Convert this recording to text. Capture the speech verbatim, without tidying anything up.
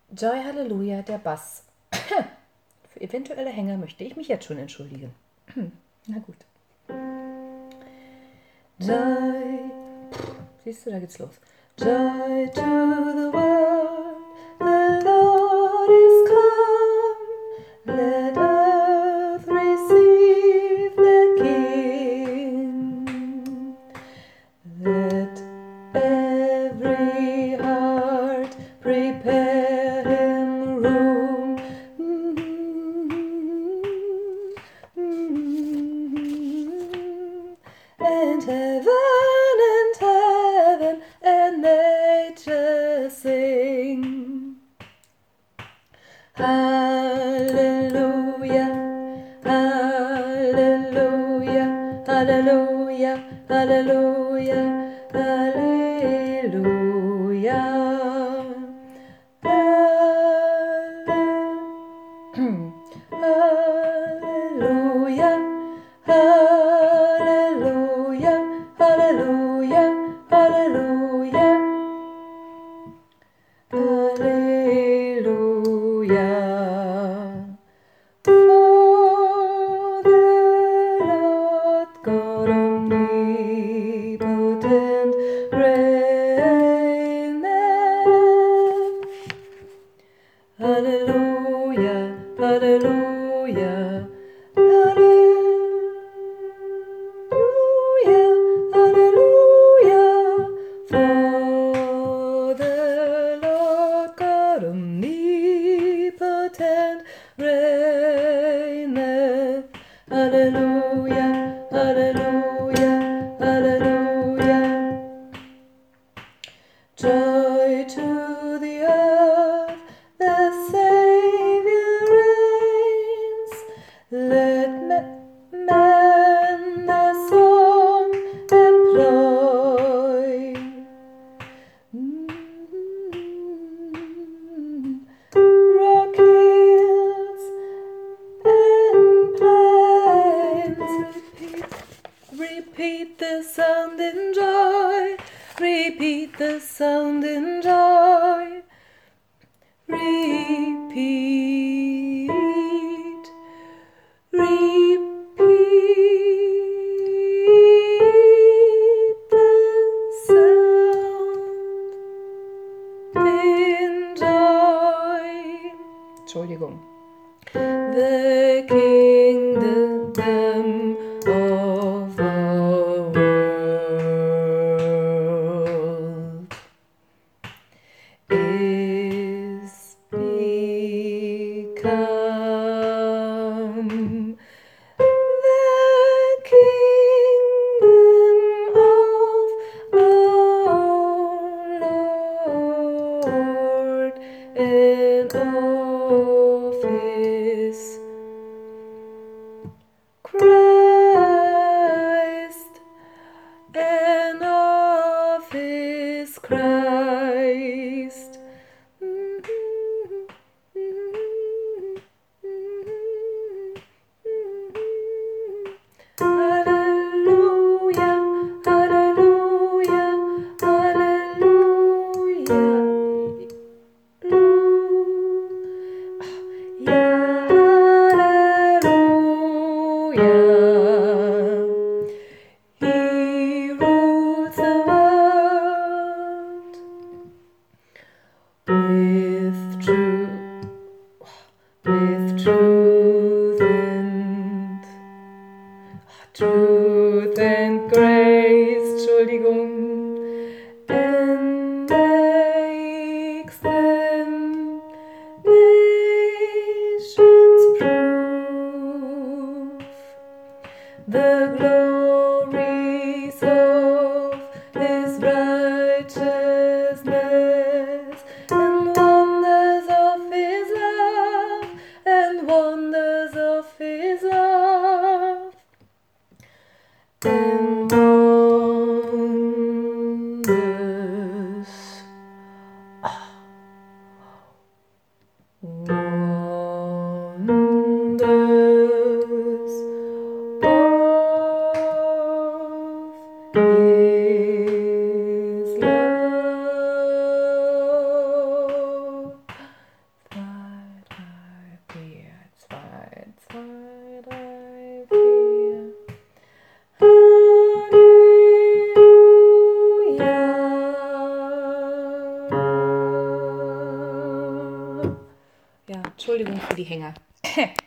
Joy Hallelujah, der Bass. Für eventuelle Hänger möchte ich mich jetzt schon entschuldigen. Na gut. Joy. Siehst du, da geht's los. Joy to the world, the Lord is come. Let earth receive the King. Let every heart prepare him room. And heaven and heaven and nature sing. Hallelujah, hallelujah, hallelujah, hallelujah, hallelujah. Hallelujah, hallelujah, hallelujah, hallelujah, hallelujah. For the Lord God omnipotent reigneth. Hallelujah, hallelujah, hallelujah, hallelujah. For the Lord God omnipotent reigneth. Hallelujah, hallelujah, hallelujah. Joy to the earth, the Savior reigns. Let ma- man the song employ. Mm. Rock hills and plains. Repeat, repeat the sound in joy. Repeat the sound in joy. Repeat, repeat the sound in joy. Entschuldigung. The kingdom of the world is become the kingdom of our Lord and of his Christ and of his Christ. Hallelujah, hallelujah, hallelujah. Entschuldigung für die Hänger.